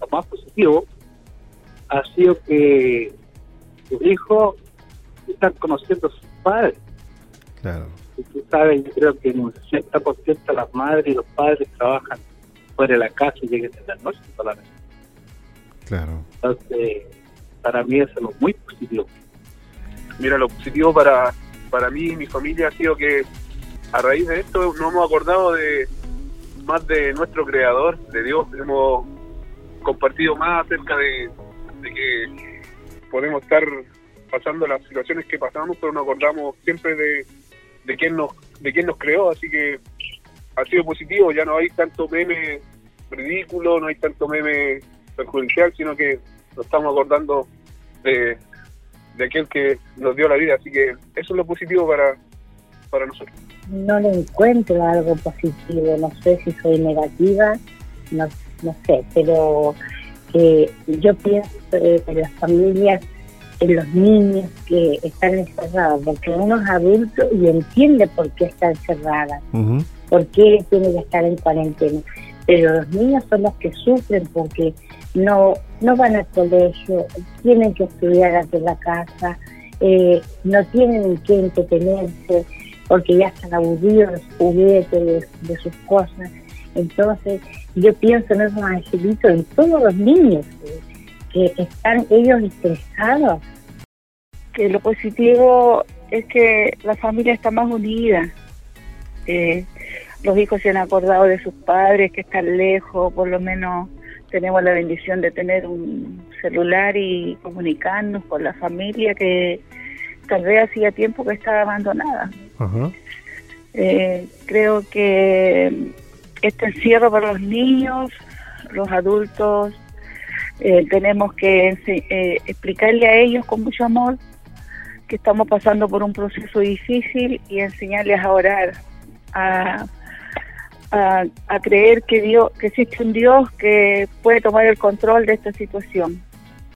más positivo ha sido que sus hijos están conociendo a sus padres. Claro. Y tú sabes, yo creo que en un 60% las madres y los padres trabajan fuera de la casa y llegan en la noche solamente. Claro. Entonces, para mí eso es lo muy positivo. Mira, lo positivo para mí y mi familia ha sido que a raíz de esto nos hemos acordado más de nuestro Creador, de Dios. Hemos compartido más acerca de que podemos estar pasando las situaciones que pasamos, pero nos acordamos siempre de quién nos creó, así que ha sido positivo. Ya no hay tanto meme ridículo, no hay tanto meme perjudicial, sino que nos estamos acordando de aquel que nos dio la vida, así que eso es lo positivo para nosotros. No le encuentro algo positivo, no sé si soy negativa, no sé, pero yo pienso en las familias, en los niños que están encerrados, porque uno es adulto y entiende por qué está encerrada, por qué tiene que estar en cuarentena, pero los niños son los que sufren porque no van al colegio, tienen que estudiar desde la casa, no tienen en qué entretenerse, porque ya están aburridos de sus juguetes, de sus cosas. Entonces, yo pienso en esos angelitos, en todos los niños que están ellos estresados. Que lo positivo es que la familia está más unida. Los hijos se han acordado de sus padres que están lejos, por lo menos tenemos la bendición de tener un celular y comunicarnos con la familia que tal vez hacía tiempo que estaba abandonada. Ajá. Creo que este encierro para los niños, los adultos, tenemos que explicarle a ellos con mucho amor que estamos pasando por un proceso difícil y enseñarles a orar, a creer que existe un Dios que puede tomar el control de esta situación.